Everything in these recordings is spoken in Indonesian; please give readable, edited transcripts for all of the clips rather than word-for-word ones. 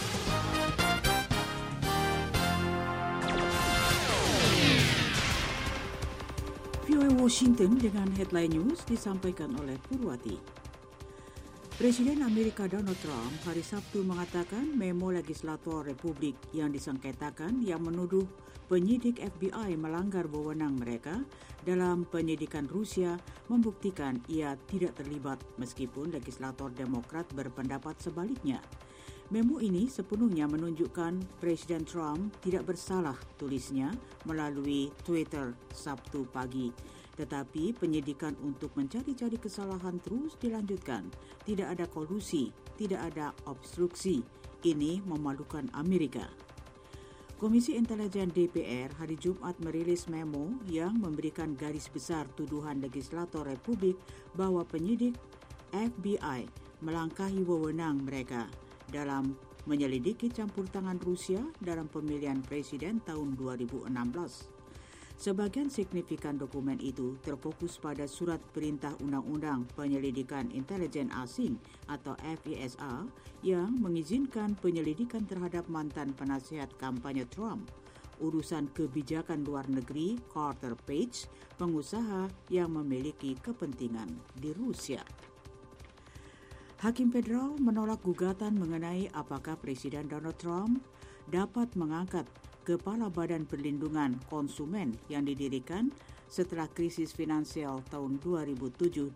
VOA Washington dengan headline news disampaikan oleh Purwati. Presiden Amerika Donald Trump hari Sabtu mengatakan memo legislator Republik yang disengketakan yang menuduh penyidik FBI melanggar wewenang mereka dalam penyidikan Rusia membuktikan ia tidak terlibat meskipun legislator Demokrat berpendapat sebaliknya. Memo ini sepenuhnya menunjukkan Presiden Trump tidak bersalah, tulisnya melalui Twitter Sabtu pagi. Tetapi penyidikan untuk mencari-cari kesalahan terus dilanjutkan. Tidak ada kolusi, tidak ada obstruksi. Ini memalukan Amerika. Komisi Intelijen DPR hari Jumat merilis memo yang memberikan garis besar tuduhan legislator Republik bahwa penyidik FBI melangkahi wewenang mereka dalam menyelidiki campur tangan Rusia dalam pemilihan presiden tahun 2016. Sebagian signifikan dokumen itu terfokus pada surat perintah Undang-Undang Penyelidikan Intelijen Asing atau FISA yang mengizinkan penyelidikan terhadap mantan penasihat kampanye Trump, urusan kebijakan luar negeri Carter Page, pengusaha yang memiliki kepentingan di Rusia. Hakim Federal menolak gugatan mengenai apakah Presiden Donald Trump dapat mengangkat Kepala Badan Perlindungan Konsumen yang didirikan setelah krisis finansial tahun 2007-2008.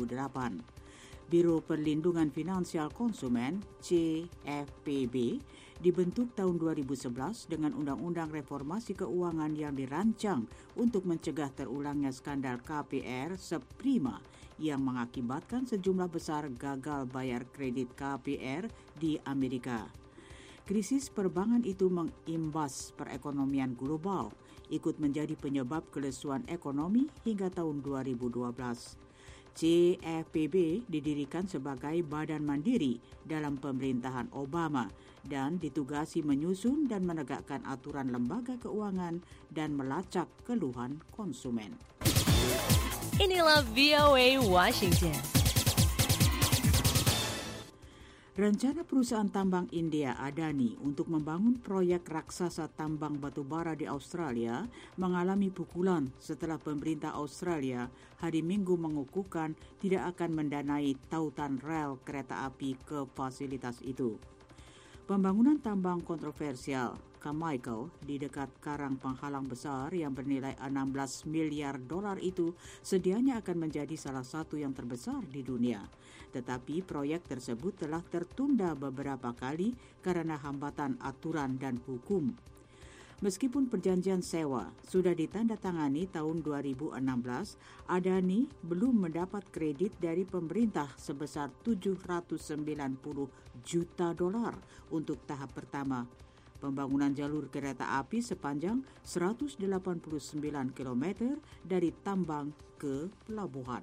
Biro Perlindungan Finansial Konsumen (CFPB) dibentuk tahun 2011 dengan Undang-Undang Reformasi Keuangan yang dirancang untuk mencegah terulangnya skandal KPR subprima yang mengakibatkan sejumlah besar gagal bayar kredit KPR di Amerika. Krisis perbankan itu mengimbas perekonomian global, ikut menjadi penyebab kelesuan ekonomi hingga tahun 2012. CFPB didirikan sebagai badan mandiri dalam pemerintahan Obama dan ditugasi menyusun dan menegakkan aturan lembaga keuangan dan melacak keluhan konsumen. Inilah VOA Washington. Rencana perusahaan tambang India Adani untuk membangun proyek raksasa tambang batubara di Australia mengalami pukulan setelah pemerintah Australia hari Minggu mengukuhkan tidak akan mendanai tautan rel kereta api ke fasilitas itu. Pembangunan tambang kontroversial Carmichael di dekat karang penghalang besar yang bernilai 16 miliar dolar itu sedianya akan menjadi salah satu yang terbesar di dunia. Tetapi proyek tersebut telah tertunda beberapa kali karena hambatan aturan dan hukum. Meskipun perjanjian sewa sudah ditandatangani tahun 2016, Adani belum mendapat kredit dari pemerintah sebesar 790 juta dolar untuk tahap pertama. Pembangunan jalur kereta api sepanjang 189 km dari tambang ke pelabuhan.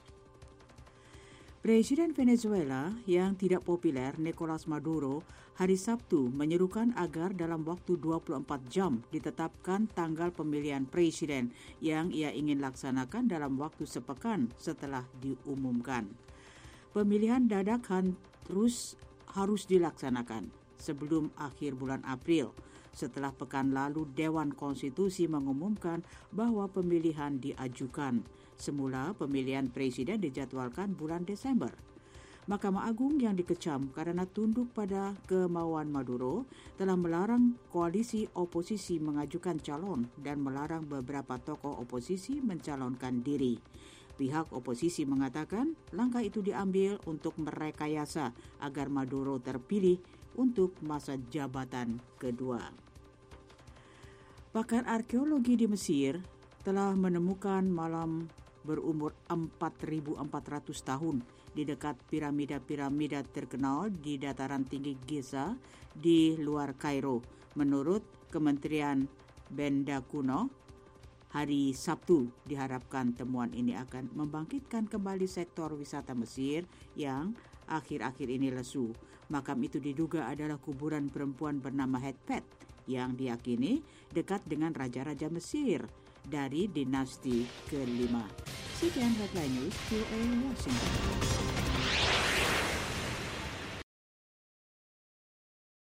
Presiden Venezuela yang tidak populer Nicolas Maduro hari Sabtu menyerukan agar dalam waktu 24 jam ditetapkan tanggal pemilihan presiden yang ia ingin laksanakan dalam waktu sepekan setelah diumumkan. Pemilihan dadak harus dilaksanakan sebelum akhir bulan April. Setelah pekan lalu Dewan Konstitusi mengumumkan bahwa pemilihan diajukan. Semula pemilihan presiden dijadwalkan bulan Desember. Mahkamah Agung yang dikecam karena tunduk pada kemauan Maduro telah melarang koalisi oposisi mengajukan calon dan melarang beberapa tokoh oposisi mencalonkan diri. Pihak oposisi mengatakan langkah itu diambil untuk merekayasa agar Maduro terpilih untuk masa jabatan kedua. Pakar arkeologi di Mesir telah menemukan malam berumur 4.400 tahun di dekat piramida-piramida terkenal di dataran tinggi Giza di luar Kairo. Menurut Kementerian Benda Kuno, hari Sabtu diharapkan temuan ini akan membangkitkan kembali sektor wisata Mesir yang akhir-akhir ini lesu. Makam itu diduga adalah kuburan perempuan bernama Hetpet yang diyakini dekat dengan raja-raja Mesir dari dinasti ke-5. Sekian Headline News, VOA Washington.